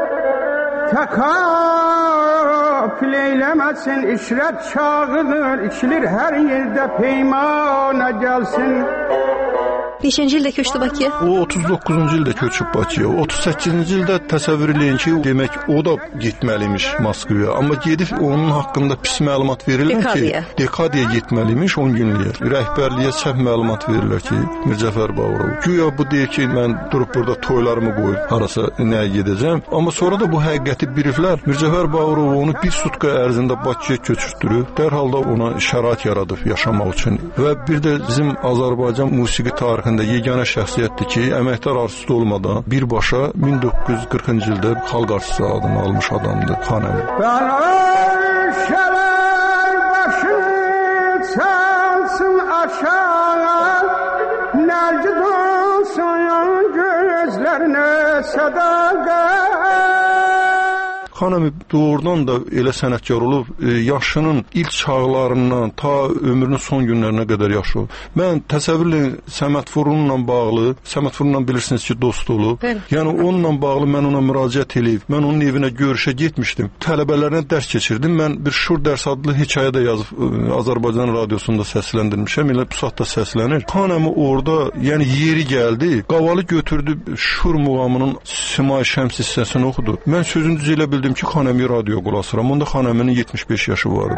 tekafül eylemesin, işret çağıdır, içilir her yerde peymana gelsin. Neçənci ildə köçdü Bakıya? O otuz doqquzuncu ildə köçüb Bakıya. otuz səkkizinci ildə təsəvvür eləyin ki, demək o da getməliymiş Moskvaya. Amma gedib onun haqqında pis məlumat verirlər Dekadiya. ki, Dekadiya getməliymiş on günlük. Rəhbərliyə səhv məlumat verirlər ki, Mirzəcəfər Bağırov. Güya bu deyir ki, mən durub burada toylarımı qoyub harasa nəyə gedəcəm. Amma sonra da bu həqiqəti biliblər. Mirzəcəfər Bağırov onu bir sutka ərzində Bakıya köçürtdürüb. Dərhal da ona şərait yaradıb yaşamaq üçün. Və bir də bizim Azərbaycan musiqi tarixində yeganə şəxsiyyətdir ki, əməkdar artist olmadan birbaşa min doqquz yüz qırxıncı ildə xalq artisti adını almış adamdır xan əmi. Ben ölşələr başını çalsın aşağı, nərci dolsun gözlərinə sədaqət. Xan əmi doğrudan da elə sənətkar olub, e, yaşının ilk çağlarından ta ömrünün son günlərinə qədər yaşayıb. Mən təsəvvürlə Səməd Furunla bağlı, Səməd Furunla bilirsiniz ki, dost olub. Bəli. Yəni onunla bağlı mən ona müraciət edib, mən onun evinə görüşə getmişdim. Tələbələrinə dərs keçirdim. Mən bir Şur dərs adlı hekayə də yazıb e, Azərbaycan radiosunda səsləndirmişəm. Elə bu saatda səslənir. Xan əmi orada, yəni yeri gəldi, qavalı götürdü, Şur muğamının Simay Şəms hissəsini oxudu. Mən sözün düzü ilə bildim ki, xan əmi radio qulasıram. Onda xan əminin yetmiş beş yaşı vardı.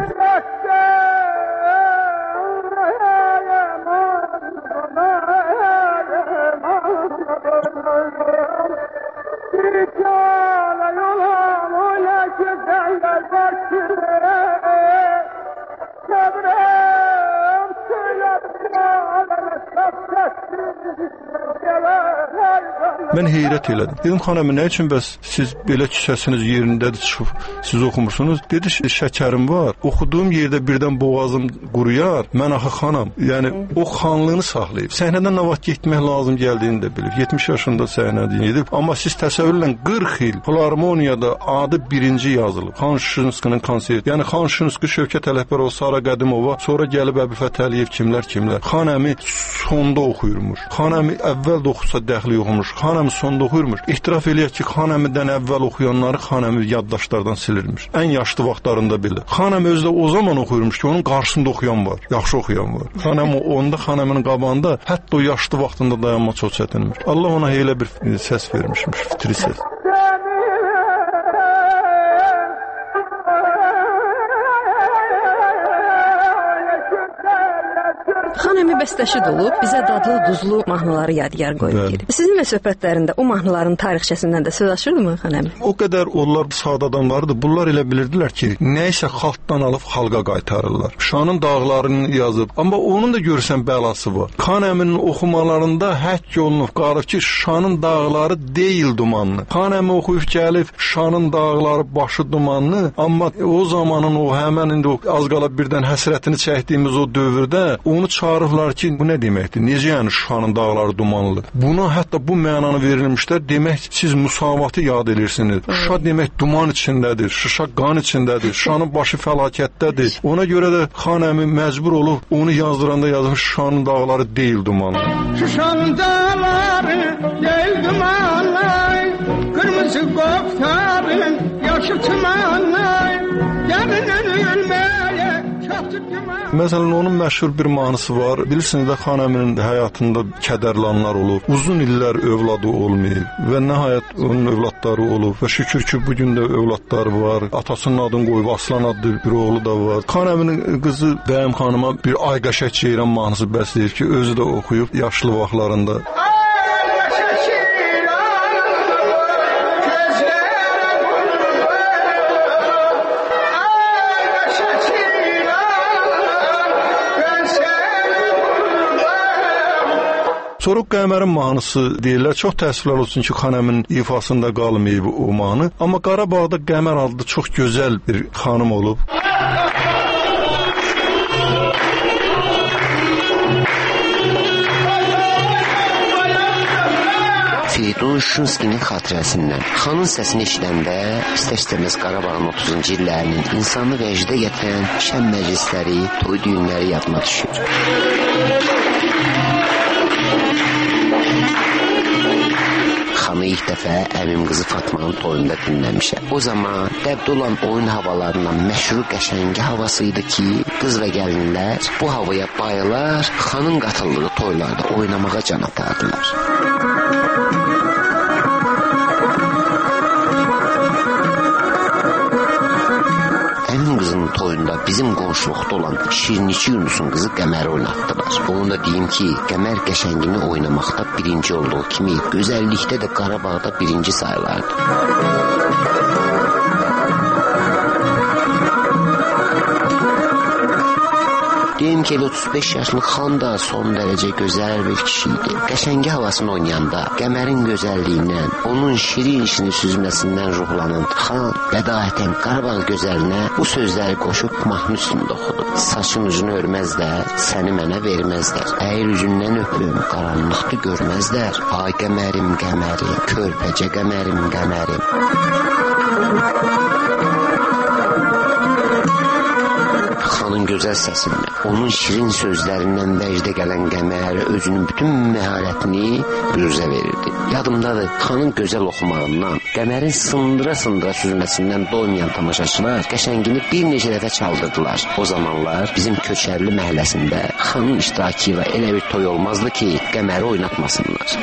Mən heyrət elədim. Dedim, xan əmi, nə üçün bəs siz belə küsəsiniz yerindədir, çıxıb siz oxumursunuz? Dedi, şəkərim var. Oxuduğum yerdə birdən boğazım quruyar. Mən axı xanam. Yəni o xanlığını saxlayıb. Səhnədən nə vaxt getmək lazım gəldiyini də bilib. yetmiş yaşında səhnədə edib. Amma siz təsəvvürlə qırx il Filarmoniyada adı birinci yazılıb. Xan Şuşinskinin konserti. Yəni Xan Şuşinski, Şövkət Ələkbərov, Sara Qədimova, sonra gəlib Əbülfət Əliyev, kimlər kimlər. Xan əmi sonda oxuyurmuş. Xan əmi əvvəl də oxusa dəxli oxumuş. Xan əmi sonda oxuyurmuş. İtiraf eləyək ki, xan əmidən əvvəl oxuyanları xan əmi yaddaşlardan silirmiş. Ən yaşlı vaxtlarında belə. Xan əmi özü də o zaman oxuyurmuş ki, onun qarşısında oxuyan var, yaxşı oxuyan var. Xan əmi onda xan əminin qabağında hətta o yaşlı vaxtında dayanma çox çətinmiş. Allah ona elə bir səs vermişmiş, fitri səs. Xan əmi bəstəşi də olub, bizə dadlı, duzlu mahnıları yadigar qoyub gedib. Sizinlə söhbətlərində o mahnıların tarixçəsindən də söz açırdımı xanım? O qədər onlar sadə adamlardı. Bunlar elə bilirdilər ki, nə isə xalqdan alıb xalqa qaytarırlar. Şanın dağlarını yazıb, amma onun da görsən bəlası var. Xan əminin oxumalarında həkk olunub qalıb ki, Şanın dağları deyil dumanlı. Xan əmi oxuyub gəlib, Şanın dağları başı dumanlı, amma o zamanın o həmən indi o az qala birdən həsrətini çəkdiyimiz o dövrdə onu çağırırlar ki, bu nə deməkdir? Necə yəni Şanın dağları dumanlı? Buna hətta bu mənanı verilmişlər. Demək, siz musavatı yad edirsiniz. Şuşa demək duman içindədir, Şuşa qan içindədir, Şanın başı fəlakətdədir. Ona görə də xan əmi məcbur olub onu yazdıranda yazmış Şanın dağları deyil dumanlı. Şuşanın dağları deyil dumanlı, kırmızı qoftarın yaşı tumanlı, gəlindən ölməyə çatıb dumanlı. Məsələn, onun məşhur bir mahnısı var. Bilirsiniz də xan əminin həyatında kədərlanlar olub. Uzun illər övladı olmayıb və nəhayət onun övladları olub və şükür ki, bugün də övladları var. Atasının adını qoyub Aslan adlı bir oğlu da var. Xan əminin qızı Bəyəm xanıma bir Ay Qəşək Ceyran mahnısı bəsləyir ki, özü də oxuyub yaşlı vaxtlarında. Soruq Qəmərin mahnısı deyirlər. Çox təəssüflər olsun ki, xan əminin ifasında qalmayıb o mahnı. Amma Qarabağda Qəmər adlı çox gözəl bir xanım olub. Feridun Şunskinin xatirəsindən xanın səsini eşidəndə istər-istəməz Qarabağın otuzuncu illərinin insanı vəcdə gətirən şən məclisləri, toy düyünləri yadıma düşür. Xanı ilk dəfə əmim qızı Fatmanın toyunda dinləmişəm. O zaman dəbdə olan oyun havalarından məşhur qəşəngi havası idi ki, qız və gəlinlər bu havaya bayılar, xanın qatıldığı toylarda oynamağa can atardılar. Əmim qızının toyunda bizim qonşuluqda olan Şirniçi Yunus'un qızı Qəməri oynatdılar. Onu da deyim ki, Qəmər qəşəngini oynamaqda birinci olduğu kimi, gözəllikdə də Qarabağda birinci sayılardı. Deyim ki, otuz beş yaşlı xan da son dərəcə gözəl bir kişi idi. Qəşəngi havasını oynayanda, Qəmərin gözəlliyindən, onun şirin-şirin süzməsindən ruhlanan xan bədahətən Qarabağ gözəlinə bu sözləri qoşub mahnı üstündə oxudu. Saçın ucunu örməzlər, səni mənə verməzlər. Əyil üzündən öpüm, qaranlıqda görməzlər. Ay Qəmərim, Qəmərim, körpəcə Qəmərim, Qəmərim. Xanın gözəl səsindən, onun şirin sözlərindən vəcdə gələn Qəmər özünün bütün məharətini büruzə verirdi. Yadımdadır, xanın gözəl oxumağından, Qəmərin sındıra-sındıra süzməsindən doymayan tamaşaçılar qəşəngini bir neçə dəfə çaldırdılar. O zamanlar bizim Köçərli məhəlləsində xanın iştirakı ilə elə bir toy olmazdı ki, Qəməri oynatmasınlar.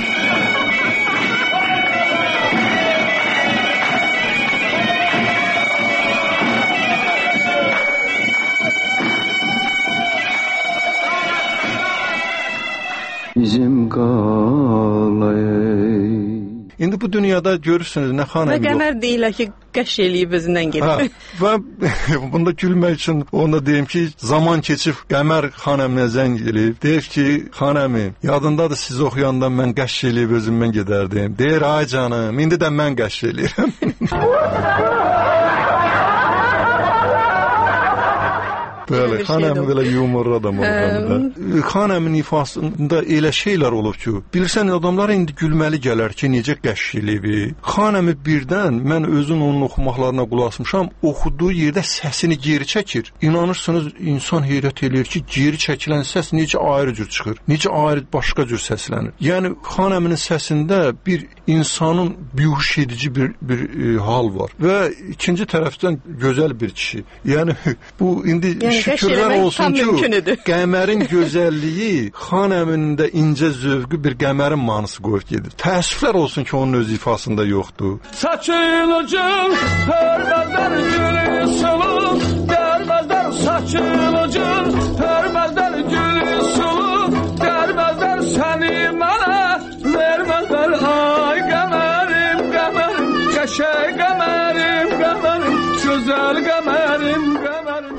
Bizim qalay. İndi bu dünyada görürsünüz nə xan əmi yox. Və Qəmər deyirlər ki, qəş eləyib özündən gedib. Və bunda gülmək üçün onu da deyim ki, zaman keçib Qəmər xan əminə zəng eləyib. Deyir ki, xan əmi, yadındadır siz oxuyanda mən qəş eləyib özümdən gedərdim. Deyir, ay canım, indi də mən qəş eləyirəm. Bəli, xan əmi belə yumorlu adam olmalıdır. Xan əminin ifasında elə şeylər olub ki, bilirsən, adamlar indi gülməli gələr ki, necə qəşşilivi. Xan əmi birdən, mən özün onun oxumaqlarına qulaq asmışam, oxuduğu yerdə səsini geri çəkir. İnanırsınız, insan heyrət eləyir ki, geri çəkilən səs necə ayrı cür çıxır, necə ayrı başqa cür səslənir. Yəni, xan əminin səsində bir insanın bihuş edici bir, bir e, hal var. Və ikinci tərəfdən gözəl bir kişi. Yəni, bu indi... Yəni, şükürlər olsun ki, Qəmərin gözəlliyi xan əminin də incə zövqü bir Qəmərin mahnısı qoyub gedir. Təəssüflər olsun ki, onun öz ifasında yoxdur. Saçın ucun, hörməzlər gülü sulu, görməzlər saçın ucun, hörməzlər gülü sulu,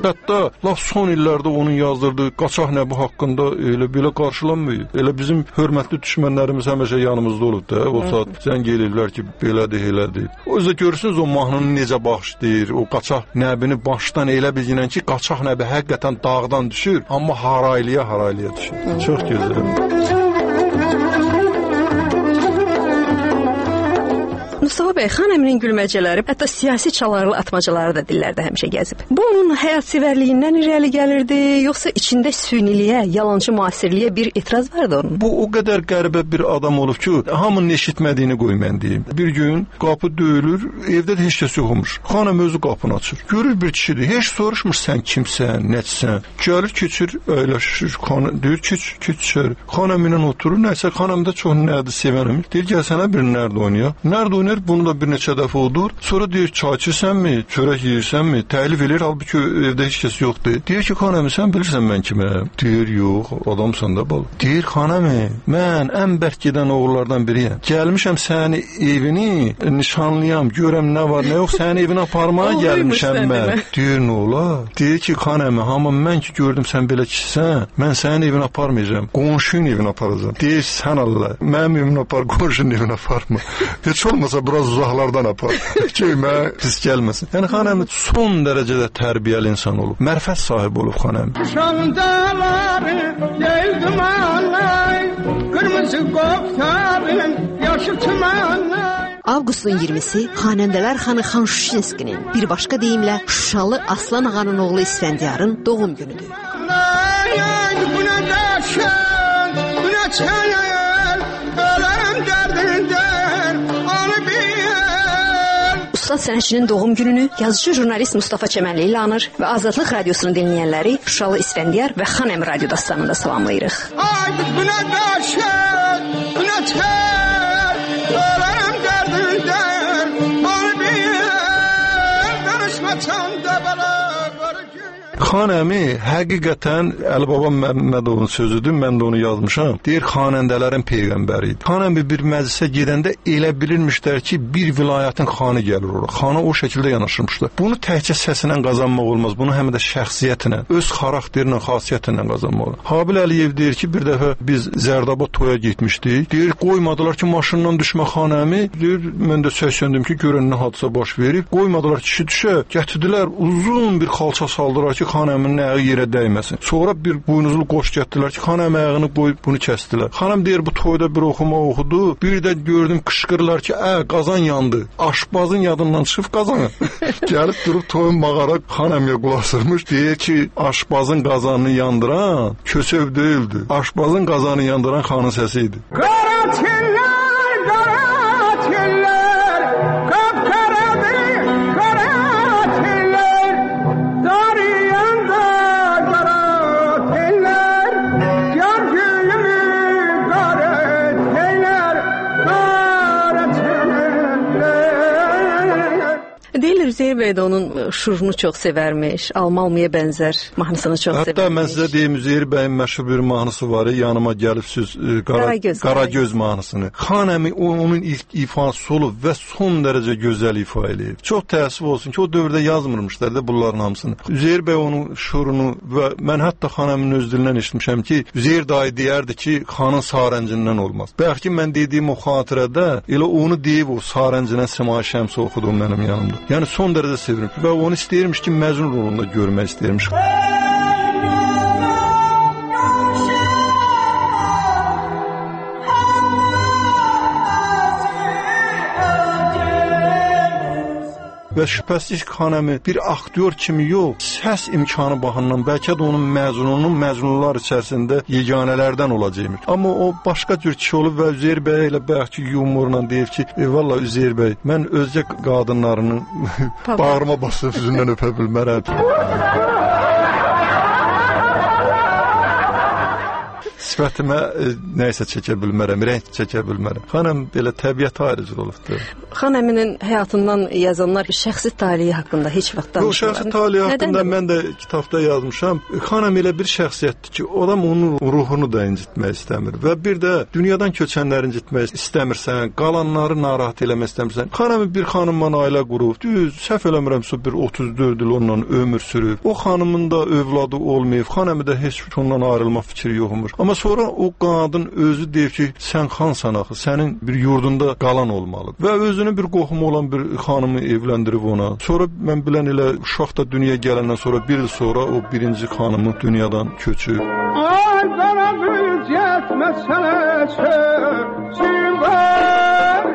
Hətta laf son illərdə onun yazdırdığı Qaçaq Nəbi haqqında elə belə qarşılanmıyor. Elə bizim hörmətli düşmənlərimiz həmişə yanımızda olub da. O saat zəng eləyirlər ki, belədir, elədir. O yüzden görürsünüz o mahnını necə bağışlayır. O Qaçaq Nəbini başdan elə bilginən ki, Qaçaq Nəbi həqiqətən dağdan düşür, amma haraylıya haraylıya düşür. Çox gözəl. Mustafa bəy, xan əminin gülməcələri, hətta siyasi çalarlı atmacaları da dillərdə həmişə gəzib. Bu onun həyatsevərliyindən irəli gəlirdi, yoxsa içində süyniliyə, yalancı müasirliyə bir etiraz vardı onun? Bu o qədər qəribə bir adam olub ki, hamının eşitmədiyini qoy mən deyim. Bir gün qapı döyülür, evdə də heç kəs yoxmuş. Xanım özü qapını açır. Görür bir kişidir, heç soruşmur sən kimsən, nəçsən. Gəlir, keçir, əyləşir, xanım deyir, keç, keçir. Xanım ilə oturur, nəsə xanım da çox nədir sevənəm. Deyir, gəl sənə bir nərd oynayaq. Nərd oynayır, bunu da bir neçə dəfə odur. Sonra deyir, çay içirsənmi, çörək yeyirsənmi? Təklif edir, halbuki evdə heç kəs yoxdur. Deyir ki, xanım, sən bilirsən mən kiməm? Deyir, yox, adamsan da bal. Deyir, xanım, mən ən bərk gedən oğullardan biriyəm. Gəlmişəm sənin evini nişanlıyam, görəm nə var, nə yox, sənin evini aparmağa gəlmişəm mən. Deyir, nə olar? Deyir ki, xanım, amma mən ki gördüm sən belə kişisən, mən sənin evini aparmayacağam, qonşunun evini aparacağam. Deyir, sən Allah, mənim evini apar, qonşunun evini aparma. Heç olmasa biraz uzaqlardan apar. Köymə pis gəlməsin. Yəni xanım son dərəcədə tərbiyəli insan olub. Mərfət sahibi olub xanım. Şandaları yel dumanlar, qırmızı qoptarın yaşı tumanlar. Avqustun iyirmisi Xanəndələr xanı Xan Şuşinskinin, bir başqa deyimlə Şuşalı Aslan ağanın oğlu İsfəndiyarın doğum günüdür. Buna daşın, buna çayır, öləm dərdindən, onu bil. Ustad sənətçinin doğum gününü yazıcı jurnalist Mustafa Çəmənli ilə anır və Azadlıq radiosunu dinləyənləri Şuşalı İsfəndiyar və Xan Əmi radio dastanında salamlayırıq. Ay buna daşın, buna çayır, öləm dərdindən, onu bil. Danışmaçam da bana. Xan Əmi həqiqətən Əlibaba Məmmədovun sözüdür, mən də onu yazmışam. Deyir, xanəndələrin peyğəmbəri idi. Xan Əmi bir məclisə gedəndə elə bilirmişlər ki, bir vilayətin xanı gəlir ora. Xana o şəkildə yanaşırmışlar. Bunu təkcə səsinə qazanmaq olmaz, bunu həm də şəxsiyyətinə, öz xarakterlə, xasiyyətinlə qazanmaq olur. Habil Əliyev deyir ki, bir dəfə biz Zərdaba toya getmişdik. Deyir, qoymadılar ki, maşından düşmə Xan Əmi. Deyir, mən də səsləndim ki, görən nə hadisə baş verib. Qoymadılar kişi düşə. Gətirdilər, uzun bir xalça saldılar ki, Xan Əminin ayağı yerə dəyməsin. Sonra bir buynuzlu qoş gətirdilər ki, Xan Əmi ayağını qoyub bunu kəsdilər. Xanım deyir, bu toyda bir oxuma oxudu. Bir də gördüm qışqırırlar ki, ə, qazan yandı. Aşpazın yadından çıxıb qazanı. Gəlib durub toyun mağara Xan Əmiyə qulaq asırmış. Deyir ki, aşpazın qazanını yandıran kösöv deyildi. Aşpazın qazanını yandıran xanın səsi idi. Qaraçillər, qaraçillər, qapqaradır, qaraçillər, darıyanda qaraçillər, yar gülümü qaraçillər, qaraçillər. Deyirlər, Üzeyir bəy də onun şurunu çox sevərmiş, Almalmiyə bənzər mahnısını çox sevərmiş. Hətta mən sizə deyim, Üzeyir bəyin məşhur bir mahnısı var, yanıma gəlib siz Qaragöz, Qaragöz mahnısını. Xan Əmi onun ilk ifası olub və son dərəcə gözəl ifa eləyib. Çox təəssüf olsun ki, o dövrdə yazmırmışlar da bunların hamısını. Üzeyir bəy onun şurunu və mən hətta Xan Əminin öz dilindən eşitmişəm ki, Üzeyir dayı deyərdi ki, xanın sarəncindən olmaz. Bəlkə mən dediyim o xatirədə elə onu deyib o sarəncindən Səma Şəmsi oxudum mənim yanımda. Yəni son dərəcə sevirəm və onu istəyirmiş ki, Məcnun rolunda görmək istəyirmiş. Və şübhəsiz Xan Əmi bir aktyor kimi yox, səs imkanı baxımından bəlkə də onun məzununun məzunlar içərisində yeganələrdən olacaqmış. Amma o başqa cür kişi olub və Üzeyir bəy ilə bəlkə yumorla deyir ki, e, valla Üzeyir bəy, mən özcə qadınlarının bağrıma basıb üzündən öpə bilmərəm. sifətimə nəyisə çəkə bilmərəm, rəng çəkə bilmərəm. Xanım belə təbiət ayrıcı olubdur. Xan əminin həyatından yazanlar şəxsi taleyi haqqında heç vaxt danışmırlar. Bu şəxsi taleyi haqqında mən də kitabda yazmışam. Xan əmi elə bir şəxsiyyətdir ki, adam onun ruhunu da incitmək istəmir və bir də dünyadan köçənləri incitmək istəmirsən, qalanları narahat eləmək istəmirsən. Xan əmi bir xanımla ailə qurub, düz səhv eləmirəmsə bir otuz dörd il onunla ömür sürüb. O xanımın da övladı olmayıb, xan əmi də heç ondan ayrılma fikri yoxmuş. Amma sonra o qadın özü deyir ki, sən xansan axı, sənin bir yurdunda qalan olmalıdır. Və özünün bir qohumu olan bir xanımı evləndirib ona. Sonra mən bilən elə uşaq da dünyaya gələndən sonra bir il sonra o birinci xanımı dünyadan köçüb. Ay qara bücət məsələsi var.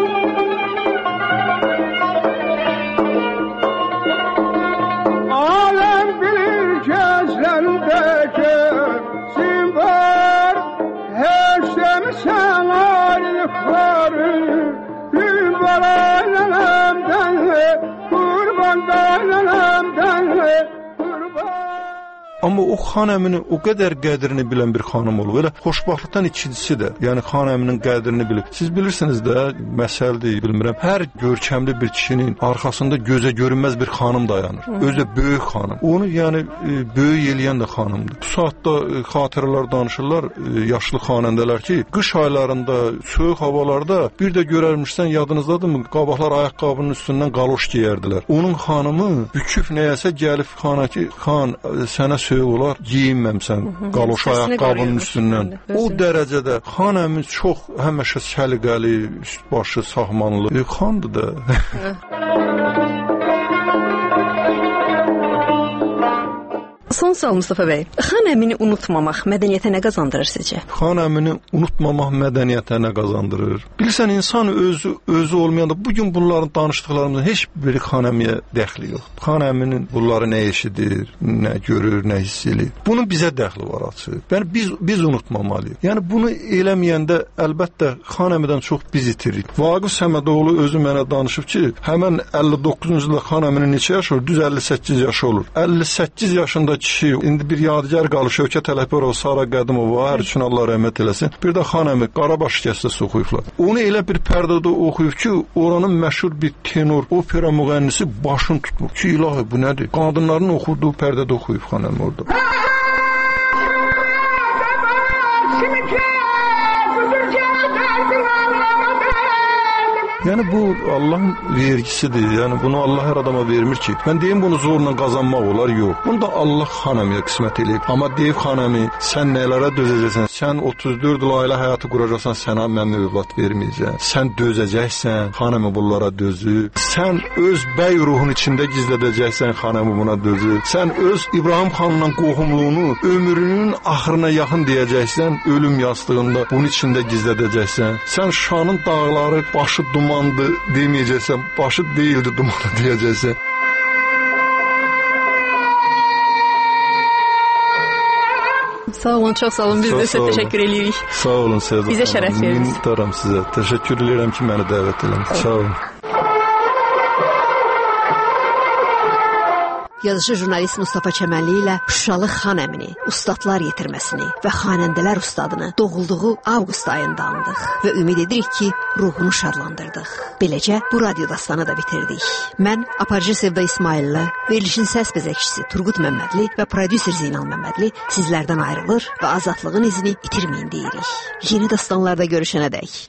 Aləm bilir gözlərindəki var. Heç demişən ayrılıqları var ailəmdən, qurban ailəmdən, qurban. Amma o xan əmini o qədər qədrini bilən bir xanım olub. Elə xoşbaxtlıqdan ikincisi də, yəni xan əminin qədrini bilib. Siz bilirsiniz də, məsəldir, bilmirəm, hər görkəmli bir kişinin arxasında gözə görünməz bir xanım dayanır. Özü böyük xanım. Onu yəni böyük eləyən də xanımdır. Bu saatda xatirələr danışırlar yaşlı xanəndələr ki, qış aylarında, soyuq havalarda bir də görərmişsən, yadınızdadırmı? Qabaqlar ayaqqabının üstündən qaloş geyərdilər. Onun xanımı büküb nəyəsə gəlib xana ki, xan sənə olar, giyinməmsən qaloş ayaqqabının üstündən. O dərəcədə xan əmi çox həmişə səliqəli, üst başı sahmanlı e, xandır da. Son sual Mustafa bəy. Xan əmini unutmamaq mədəniyyətə nə qazandırır sizcə? Xan əmini unutmamaq mədəniyyətə nə qazandırır? Bilirsən, insan özü özü olmayanda bu gün bunların danışdıqlarımızın heç biri xan əmiyə dəxli yoxdur. Xan əminin bunları nə eşidir, nə görür, nə hiss edir. Bunun bizə dəxli var açıq. Yəni biz biz unutmamalıyıq. Yəni bunu eləməyəndə əlbəttə xan əmidən çox biz itiririk. Vaqif Səmədoğlu özü mənə danışıb ki, həmin əlli doqquzuncu ildə xan əminin neçə yaşı olur? Düz əlli səkkiz yaşı olur. əlli səkkiz yaşında kişi, indi bir yadigar qalır Şövkət Ələkbərov, Sara Qədimova, hər üçün Allah rəhmət eləsin. Bir də xan əmi Qarabaş şikəstəsi oxuyublar. Onu elə bir pərdədə oxuyub ki, oranın məşhur bir tenor, opera müğənnisi başını tutmur ki, ilahi bu nədir? Qadınların oxuduğu pərdədə oxuyub xan əmi orada. Yəni bu Allahın vergisidir. Yəni bunu Allah hər adama vermir ki, mən deyim bunu zorla qazanmaq olar, yox. Bunu da Allah xan əmiyə qismət eləyib. Amma deyib xan əmi, sən nələrə dözəcəksən? Sən otuz dörd il ailə həyatı quracaqsan, sənə mən övlad verməyəcəm. Sən dözəcəksən, xan əmi bunlara dözüb. Sən öz bəy ruhun içində gizlədəcəksən, xan əmi buna dözüb. Sən öz İbrahim xanla qohumluğunu ömrünün axırına yaxın deyəcəksən, ölüm yastığında bunun içində gizlədəcəksən. Sən Şanın dağları başı duman dumandı deməyəcəksən, başı deyildi dumanı deyəcəksən. Sağ olun, çox sağ olun. Biz də sizə təşəkkür edirik. Sağ olun, Sevda. Bizə şərəf verdiniz. Minnətdaram sizə. Təşəkkür edirəm ki, məni dəvət etdiniz. Sağ olun. Yazıcı jurnalist Mustafa Çəmənli ilə Şuşalı xan əmini, ustadlar yetirməsini və xanəndələr ustadını doğulduğu avqust ayında andıq və ümid edirik ki, ruhunu şadlandırdıq. Beləcə bu radio dastanı da bitirdik. Mən aparıcı Sevda İsmailli, verilişin səs bəzəkçisi Turqut Məmmədli və prodüser Zeynal Məmmədli sizlərdən ayrılır və azadlığın izini itirməyin deyirik. Yeni dastanlarda görüşənə dək.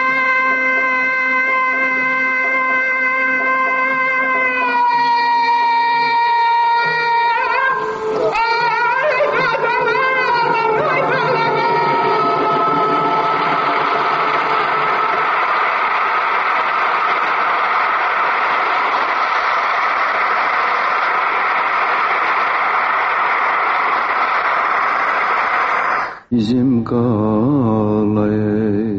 Bizim qalay.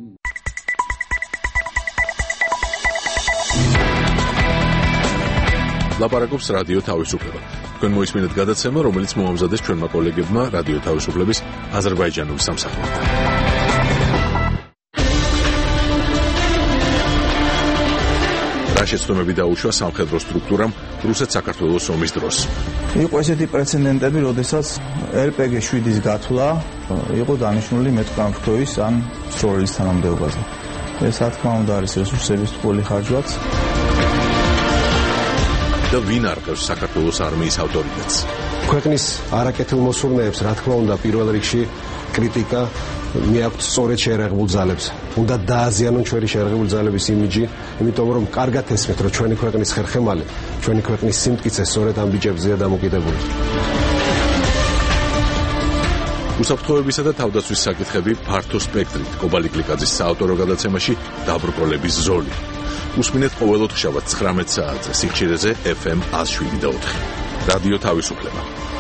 ლაპარაკობს რადიო თავისუფლება. თქვენ მოისმინეთ გადაცემა, რომელიც მოამზადეს ჩვენმა კოლეგებმა რადიო თავისუფლების აზერბაიჯანული სამსახურიდან. რა გადაშეცდომები დაუშვა სამხედრო სტრუქტურამ რუსეთ-საქართველოს ომის დროს. იყო ესეთი პრეცედენტები, როდესაც ერ პე გი შვიდის გათვლა იყო დანიშნული მეტყამფრთოის ან სროლის თანამდებობაზე. ეს რა თქმა უნდა არის რესურსების ტყუილი ხარჯვაც. და ვინ არყევს საქართველოს არმიის ავტორიტეტს? ქვეყნის არაკეთილ მოსურნეებს, რა თქმა უნდა, პირველ რიგში კრიტიკა მიაქვთ სწორედ შეერაღებულ ძალებს. უნდა დააზიანონ ჩვენი შეერაღებული ძალების იმიჯი, იმიტომ რომ კარგად ესმით, რომ ჩვენი ქვეყნის ხერხემალი, ჩვენი ქვეყნის სიმტკიცე სწორედ ამ ბიჭებზეა დამოკიდებული. უსაფრთხოებისა და თავდაცვის საკითხები ფართო სპექტრით კობალი კლიკაძის საავტორო გადაცემაში დაბრკოლების ზოლი. უსმინეთ ყოველდღე შაბათს ცხრამეტ საათზე სიხშირეზე ეფ ემ ათს შვიდი და ოთხი. რადიო თავისუფლება.